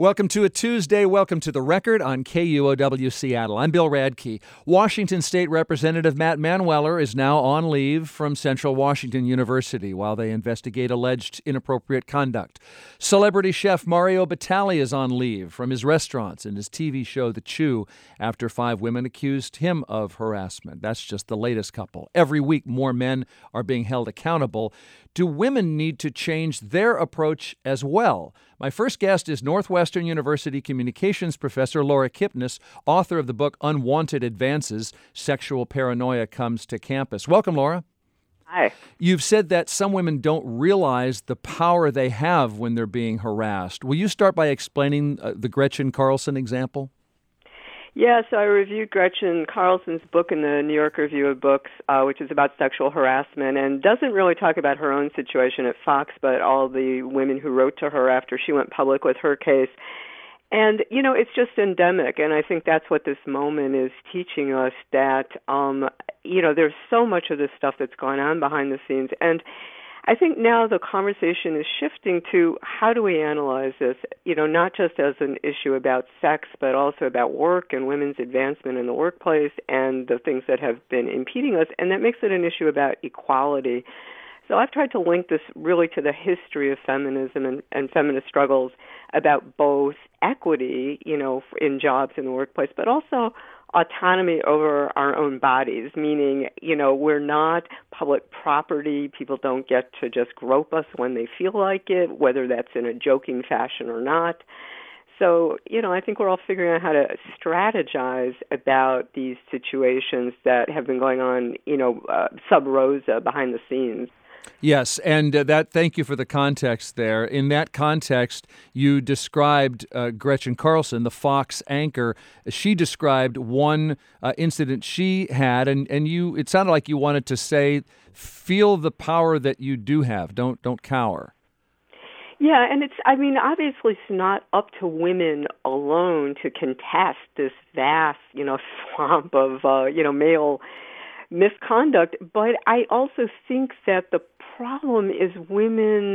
Welcome to a Tuesday. Welcome to The Record on KUOW Seattle. I'm Bill Radke. Washington State Representative Matt Manweller is now on leave from Central Washington University while they investigate alleged inappropriate conduct. Celebrity chef Mario Batali is on leave from his restaurants and his TV show The Chew after 5 women accused him of harassment. That's just the latest couple. Every week, more men are being held accountable. Do women need to change their approach as well? My first guest is Northwestern University communications professor Laura Kipnis, author of the book Unwanted Advances, Sexual Paranoia Comes to Campus. Welcome, Laura. Hi. You've said that some women don't realize the power they have when they're being harassed. Will you start by explaining the Gretchen Carlson example? Yeah, so I reviewed Gretchen Carlson's book in the New York Review of Books, which is about sexual harassment, and doesn't really talk about her own situation at Fox, but all the women who wrote to her after she went public with her case. And, you know, it's just endemic, and I think that's what this moment is teaching us, that, there's so much of this stuff that's going on behind the scenes. And I think now the conversation is shifting to how do we analyze this, not just as an issue about sex, but also about work and women's advancement in the workplace and the things that have been impeding us. And that makes it an issue about equality. So I've tried to link this really to the history of feminism and feminist struggles about both equity, in jobs in the workplace, but also autonomy over our own bodies, meaning, we're not public property. People don't get to just grope us when they feel like it, whether that's in a joking fashion or not. So, I think we're all figuring out how to strategize about these situations that have been going on, sub rosa, behind the scenes. Yes, and thank you for the context there. In that context, you described Gretchen Carlson, the Fox anchor. She described one incident she had, and it sounded like you wanted to say, feel the power that you do have. Don't cower. Yeah, and obviously it's not up to women alone to contest this vast, swamp of, male misconduct, but I also think that the problem is women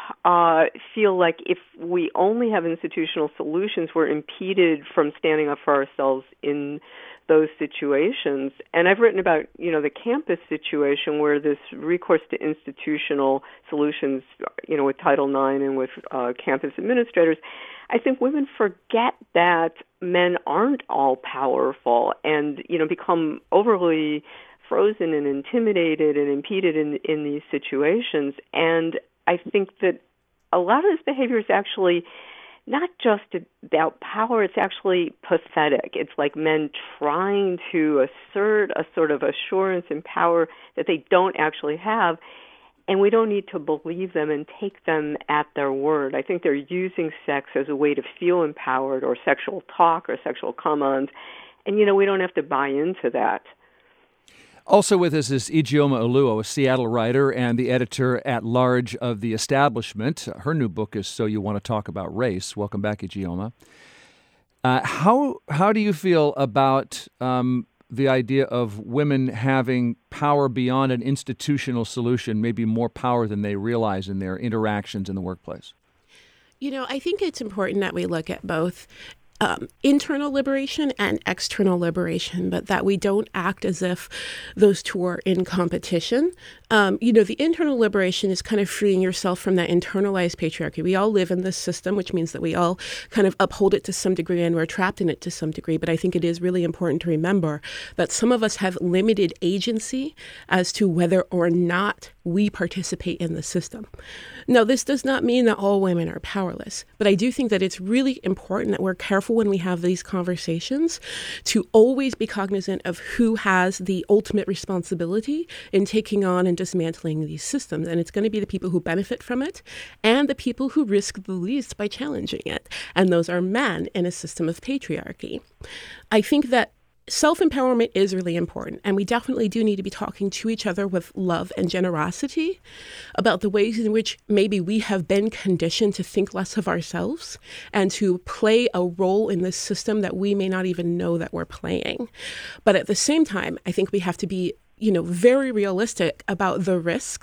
feel like if we only have institutional solutions, we're impeded from standing up for ourselves in those situations. And I've written about, the campus situation where this recourse to institutional solutions, with Title IX and with campus administrators, I think women forget that men aren't all powerful and, become overly frozen and intimidated and impeded in these situations. And I think that a lot of this behavior is actually not just about power, it's actually pathetic. It's like men trying to assert a sort of assurance and power that they don't actually have, and we don't need to believe them and take them at their word. I think they're using sex as a way to feel empowered, or sexual talk or sexual commands, and, we don't have to buy into that. Also with us is Ijeoma Oluo, a Seattle writer and the editor-at-large of The Establishment. Her new book is So You Want to Talk About Race. Welcome back, Ijeoma. How do you feel about the idea of women having power beyond an institutional solution, maybe more power than they realize in their interactions in the workplace? I think it's important that we look at both internal liberation and external liberation, but that we don't act as if those two are in competition. The internal liberation is kind of freeing yourself from that internalized patriarchy. We all live in this system, which means that we all kind of uphold it to some degree and we're trapped in it to some degree. But I think it is really important to remember that some of us have limited agency as to whether or not we participate in the system. Now, this does not mean that all women are powerless, but I do think that it's really important that we're careful when we have these conversations to always be cognizant of who has the ultimate responsibility in taking on and dismantling these systems. And it's going to be the people who benefit from it and the people who risk the least by challenging it. And those are men in a system of patriarchy. I think that self-empowerment is really important, and we definitely do need to be talking to each other with love and generosity about the ways in which maybe we have been conditioned to think less of ourselves and to play a role in this system that we may not even know that we're playing. But at the same time, I think we have to be, very realistic about the risks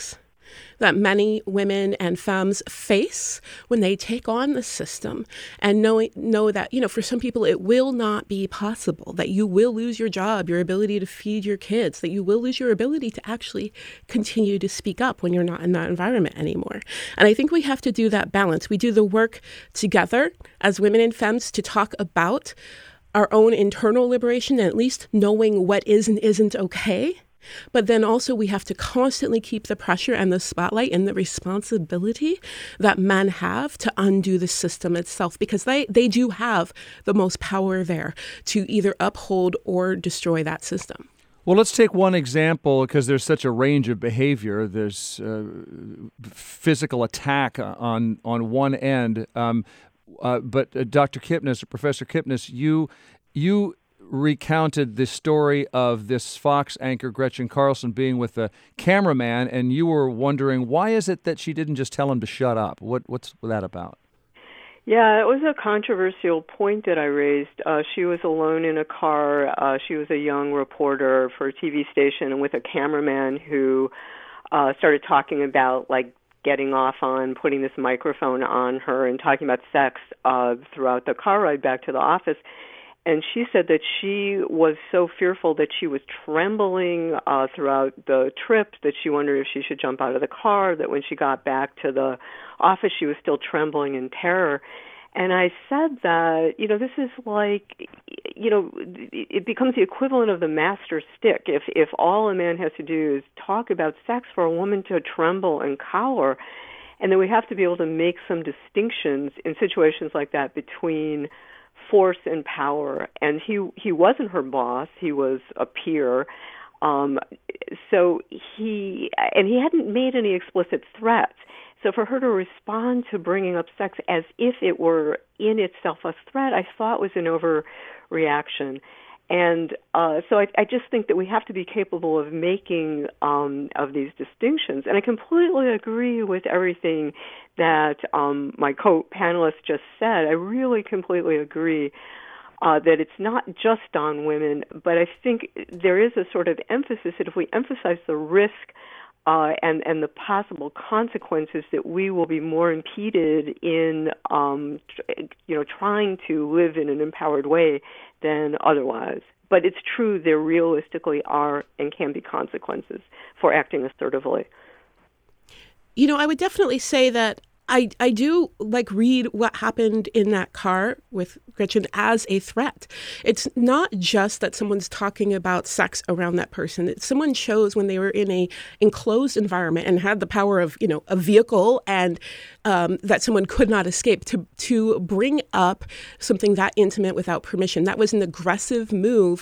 that many women and femmes face when they take on the system, and know that, for some people it will not be possible, that you will lose your job, your ability to feed your kids, that you will lose your ability to actually continue to speak up when you're not in that environment anymore. And I think we have to do that balance. We do the work together as women and femmes to talk about our own internal liberation and at least knowing what is and isn't okay. But then also we have to constantly keep the pressure and the spotlight and the responsibility that men have to undo the system itself, because they do have the most power there to either uphold or destroy that system. Well, let's take one example, because there's such a range of behavior. There's physical attack on one end. But Dr. Kipnis, or Professor Kipnis, you recounted the story of this Fox anchor, Gretchen Carlson, being with the cameraman, and you were wondering, why is it that she didn't just tell him to shut up? What's that about? Yeah, it was a controversial point that I raised. She was alone in a car. She was a young reporter for a TV station, and with a cameraman who started talking about, getting off on putting this microphone on her and talking about sex throughout the car ride back to the office. And she said that she was so fearful that she was trembling throughout the trip, that she wondered if she should jump out of the car, that when she got back to the office, she was still trembling in terror. And I said that, this is it becomes the equivalent of the master stick. If all a man has to do is talk about sex, for a woman to tremble and cower, and then we have to be able to make some distinctions in situations like that between force and power. And he wasn't her boss; he was a peer. So he hadn't made any explicit threats. So for her to respond to bringing up sex as if it were in itself a threat, I thought was an overreaction. And so I just think that we have to be capable of making of these distinctions. And I completely agree with everything that my co-panelists just said. I really completely agree that it's not just on women, but I think there is a sort of emphasis that if we emphasize the risk and the possible consequences, that we will be more impeded in, trying to live in an empowered way than otherwise. But it's true, there realistically are and can be consequences for acting assertively. I would definitely say that I do read what happened in that car with Gretchen as a threat. It's not just that someone's talking about sex around that person. Someone chose when they were in a enclosed environment and had the power of, a vehicle and that someone could not escape to bring up something that intimate without permission. That was an aggressive move,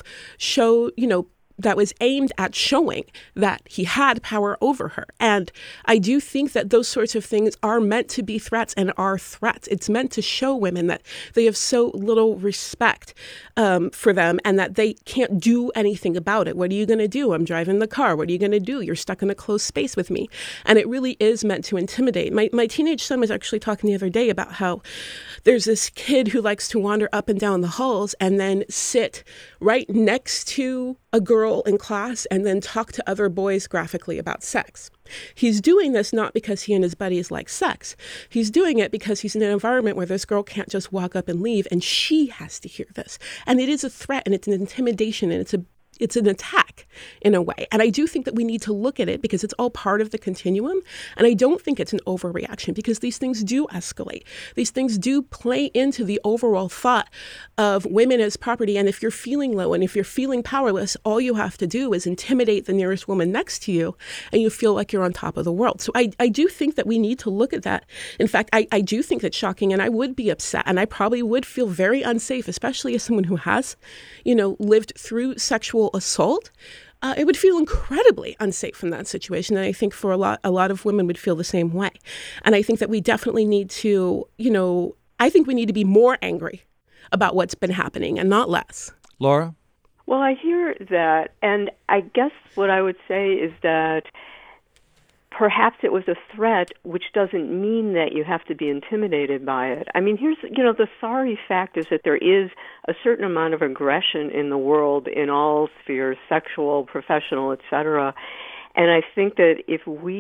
that was aimed at showing that he had power over her. And I do think that those sorts of things are meant to be threats and are threats. It's meant to show women that they have so little respect for them and that they can't do anything about it. What are you going to do? I'm driving the car. What are you going to do? You're stuck in a closed space with me. And it really is meant to intimidate. My teenage son was actually talking the other day about how there's this kid who likes to wander up and down the halls and then sit right next to a girl in class and then talk to other boys graphically about sex. He's doing this not because he and his buddies like sex. He's doing it because he's in an environment where this girl can't just walk up and leave, and she has to hear this. And it is a threat, and it's an intimidation, and it's an attack in a way. And I do think that we need to look at it because it's all part of the continuum. And I don't think it's an overreaction because these things do escalate. These things do play into the overall thought of women as property. And if you're feeling low and if you're feeling powerless, all you have to do is intimidate the nearest woman next to you and you feel like you're on top of the world. So I do think that we need to look at that. In fact, I do think that's shocking, and I would be upset, and I probably would feel very unsafe, especially as someone who has, lived through sexual assault. It would feel incredibly unsafe in that situation. And I think for a lot of women would feel the same way. And I think that we definitely need to, I think we need to be more angry about what's been happening and not less. Laura? Well, I hear that. And I guess what I would say is that perhaps it was a threat, which doesn't mean that you have to be intimidated by it. I mean, here's, the sorry fact is that there is a certain amount of aggression in the world in all spheres, sexual, professional, etc. And I think that if we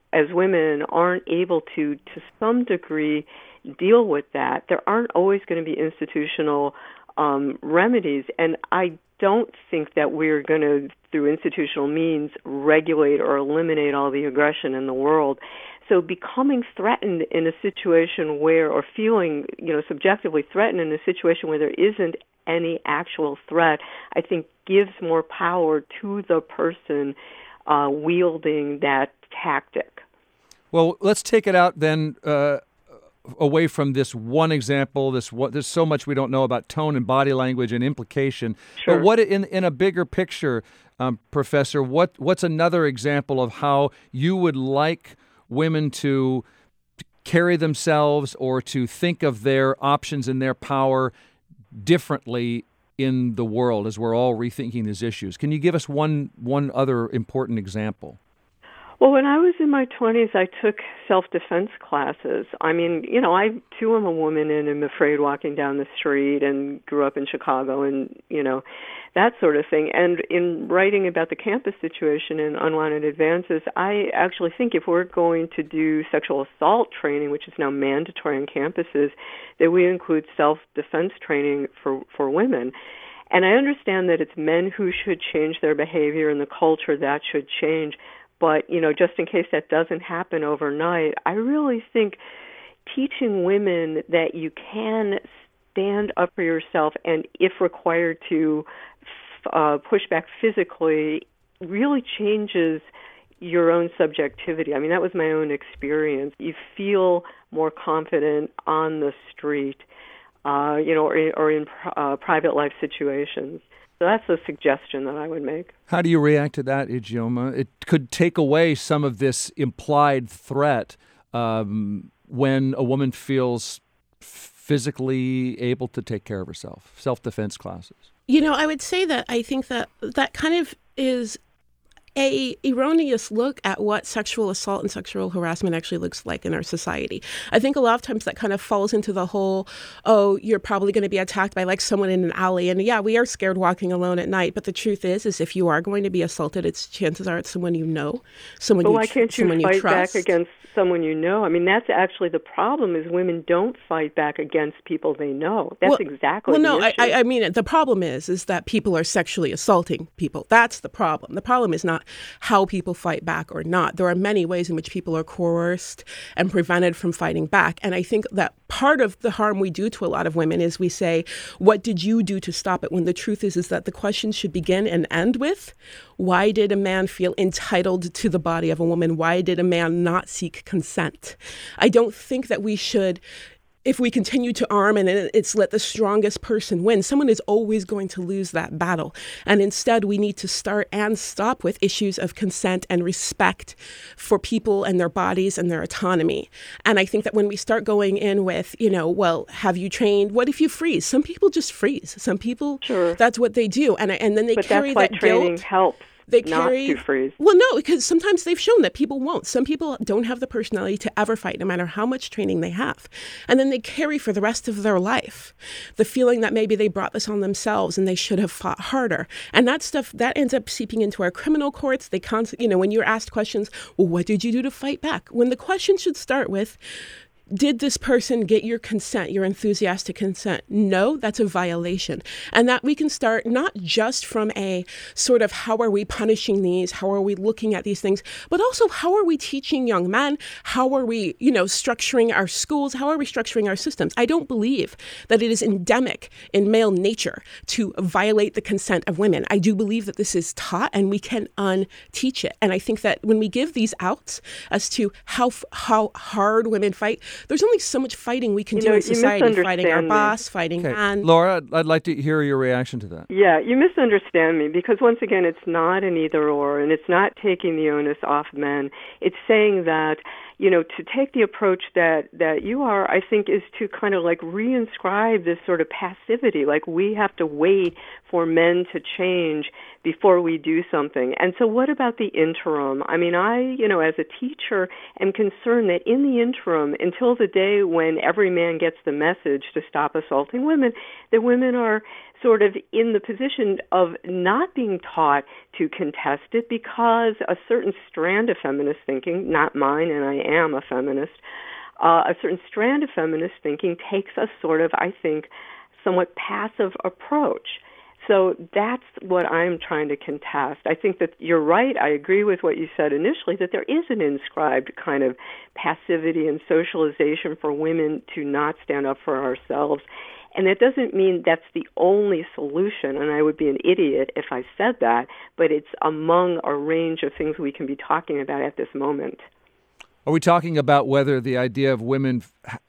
as women aren't able to some degree, deal with that, there aren't always going to be institutional remedies. And I don't think that we're going to, through institutional means, regulate or eliminate all the aggression in the world. So becoming threatened in a situation where, or feeling, subjectively threatened in a situation where there isn't any actual threat, I think gives more power to the person wielding that tactic. Well, let's take it out then away from this one example. There's so much we don't know about tone and body language and implication. Sure. But what in a bigger picture, Professor, what's another example of how you would like women to carry themselves or to think of their options and their power differently in the world as we're all rethinking these issues? Can you give us one other important example? Well, when I was in my 20s, I took self-defense classes. I mean, I too am a woman and am afraid walking down the street and grew up in Chicago and, that sort of thing. And in writing about the campus situation and unwanted advances, I actually think if we're going to do sexual assault training, which is now mandatory on campuses, that we include self-defense training for women. And I understand that it's men who should change their behavior and the culture that should change. But, just in case that doesn't happen overnight, I really think teaching women that you can stand up for yourself and, if required, to push back physically really changes your own subjectivity. I mean, that was my own experience. You feel more confident on the street, or in private life situations. So that's a suggestion that I would make. How do you react to that, Ijeoma? It could take away some of this implied threat when a woman feels physically able to take care of herself, self-defense classes. I would say that I think that kind of is a erroneous look at what sexual assault and sexual harassment actually looks like in our society. I think a lot of times that kind of falls into the whole, you're probably going to be attacked by someone in an alley. And yeah, we are scared walking alone at night. But the truth is if you are going to be assaulted, chances are it's someone you know, someone but you why can't you fight back against someone you know? I mean, that's actually the problem is women don't fight back against people they know. That's exactly the issue. I mean, the problem is that people are sexually assaulting people. That's the problem. The problem is not how people fight back or not. There are many ways in which people are coerced and prevented from fighting back. And I think that part of the harm we do to a lot of women is we say, what did you do to stop it? When the truth is that the question should begin and end with, why did a man feel entitled to the body of a woman? Why did a man not seek consent? I don't think that we should, if we continue to arm and it's let the strongest person win, someone is always going to lose that battle. And instead, we need to start and stop with issues of consent and respect for people and their bodies and their autonomy. And I think that when we start going in with, have you trained? What if you freeze? Some people just freeze. Some people, sure, that's what they do. And then they carry that guilt. But that's why training helps. Not to freeze. Well, no, because sometimes they've shown that people won't. Some people don't have the personality to ever fight, no matter how much training they have. And then they carry for the rest of their life the feeling that maybe they brought this on themselves and they should have fought harder. And that stuff, that ends up seeping into our criminal courts. They constantly, when you're asked questions, well, what did you do to fight back? When the question should start with, did this person get your consent, your enthusiastic consent? No, that's a violation. And that we can start not just from a sort of how are we punishing these, how are we looking at these things, but also how are we teaching young men, how are we, structuring our schools, how are we structuring our systems? I don't believe that it is endemic in male nature to violate the consent of women. I do believe that this is taught and we can unteach it. And I think that when we give these outs as to how hard women fight, there's only so much fighting we can do in society, fighting our boss, fighting man. Laura, I'd like to hear your reaction to that. Yeah, you misunderstand me because, once again, it's not an either or, and it's not taking the onus off men. It's saying that, to take the approach that you are, I think, is to kind of like reinscribe this sort of passivity, like we have to wait for men to change before we do something. And so what about the interim? I mean, I, as a teacher, am concerned that in the interim, until the day when every man gets the message to stop assaulting women, that women are sort of in the position of not being taught to contest it because a certain strand of feminist thinking, not mine, and I am a feminist, a certain strand of feminist thinking takes a sort of, I think, somewhat passive approach. So that's what I'm trying to contest. I think that you're right. I agree with what you said initially, that there is an inscribed kind of passivity and socialization for women to not stand up for ourselves. And that doesn't mean that's the only solution, and I would be an idiot if I said that, but it's among a range of things we can be talking about at this moment. Are we talking about whether the idea of women,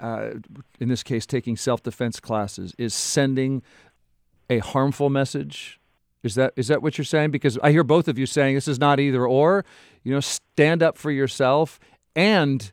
in this case taking self-defense classes, is sending a harmful message? Is that what you're saying? Because I hear both of you saying this is not either or. Stand up for yourself, and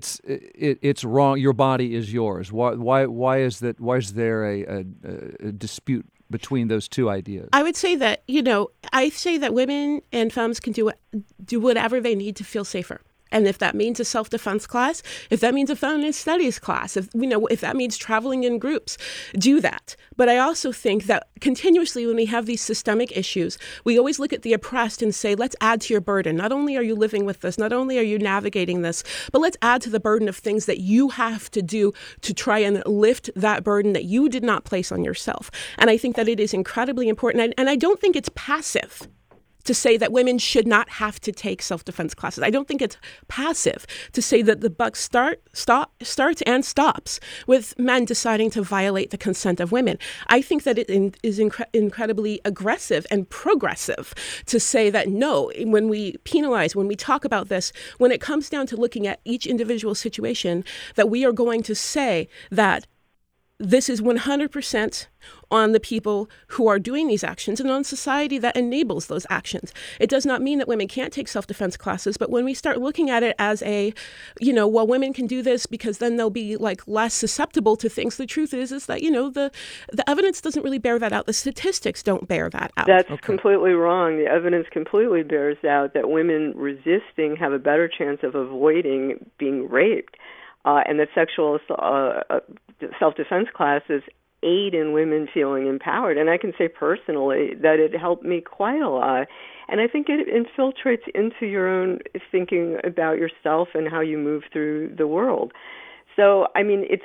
it's wrong. Your body is yours. Why is that? Why is there a dispute between those two ideas? I would say that I say that women and femmes can do whatever they need to feel safer. And if that means a self-defense class, if that means a feminist studies class, if that means traveling in groups, do that. But I also think that continuously when we have these systemic issues, we always look at the oppressed and say, let's add to your burden. Not only are you living with this, not only are you navigating this, but let's add to the burden of things that you have to do to try and lift that burden that you did not place on yourself. And I think that it is incredibly important. And I don't think it's passive to say that women should not have to take self-defense classes. I don't think it's passive to say that the buck starts and stops with men deciding to violate the consent of women. I think that it is incredibly aggressive and progressive to say that no, when we penalize, when we talk about this, when it comes down to looking at each individual situation, that we are going to say that this is 100% on the people who are doing these actions and on society that enables those actions. It does not mean that women can't take self-defense classes, but when we start looking at it as well, women can do this because then they'll be less susceptible to things. The truth is that, the evidence doesn't really bear that out. The statistics don't bear that out. That's completely wrong. The evidence completely bears out that women resisting have a better chance of avoiding being raped. And that sexual self-defense classes aid in women feeling empowered. And I can say personally that it helped me quite a lot. And I think it infiltrates into your own thinking about yourself and how you move through the world. So, I mean, it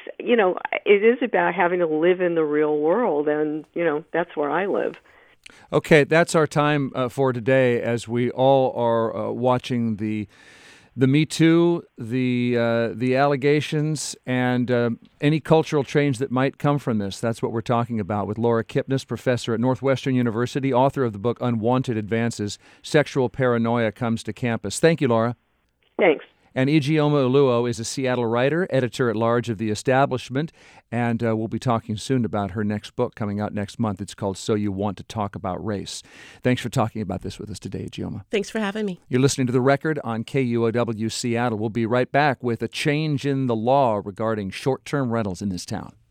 is about having to live in the real world. And, that's where I live. Okay, that's our time for today as we all are watching the Me Too, the allegations, and any cultural change that might come from this. That's what we're talking about with Laura Kipnis, professor at Northwestern University, author of the book Unwanted Advances, Sexual Paranoia Comes to Campus. Thank you, Laura. Thanks. And Ijeoma Oluo is a Seattle writer, editor-at-large of The Establishment, and we'll be talking soon about her next book coming out next month. It's called So You Want to Talk About Race. Thanks for talking about this with us today, Ijeoma. Thanks for having me. You're listening to The Record on KUOW Seattle. We'll be right back with a change in the law regarding short-term rentals in this town.